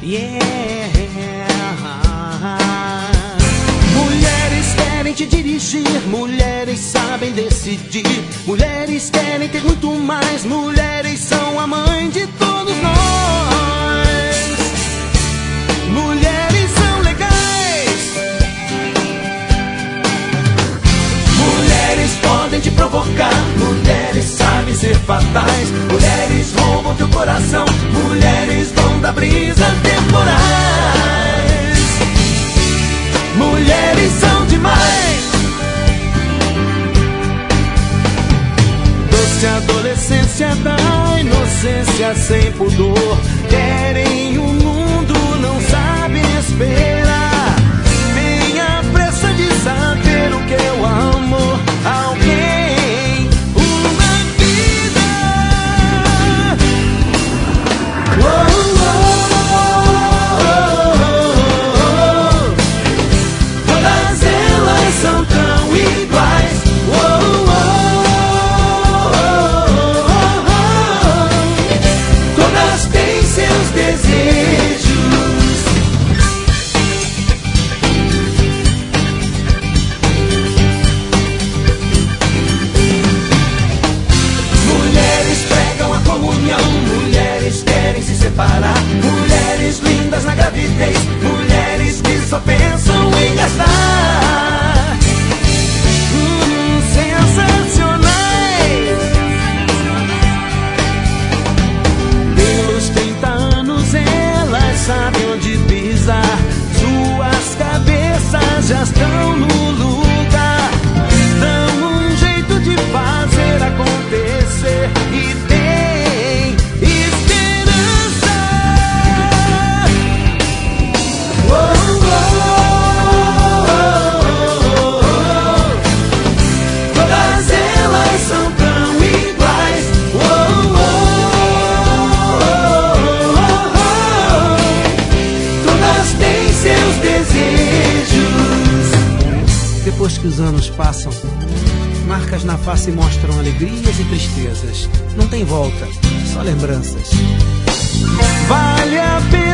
Yeah. Mulheres querem te dirigir, mulheres sabem decidir, mulheres querem ter muito mais, mulheres são a mãe de todos nós. Mulheres são legais, mulheres podem te provocar, mulheres sabem ser fatais, mulheres roubam teu coração, mulheres vão dar brisa temporais. Mulheres são demais. Doce adolescência da inocência sem pudor, querem o mundo, não sabem esperar. Tem a pressa de saber o que é o amor. Alguém, uma vida. Todas elas são tão iguais. Todas têm seus desejos. Mulheres pregam a comunhão, mulheres querem se separar, mulheres lindas na gravidez, mulheres que só pensam em gastar. Sensacionais. Pelos 30 anos elas sabem onde pisar, suas cabeças já estão no lugar, dão um jeito de fazer acontecer e tem esperança. Todas elas são tão iguais. Todas têm seus desejos. Depois que os anos passam, marcas na face mostram alegrias e tristezas. Não tem volta, só lembranças. Vale a pena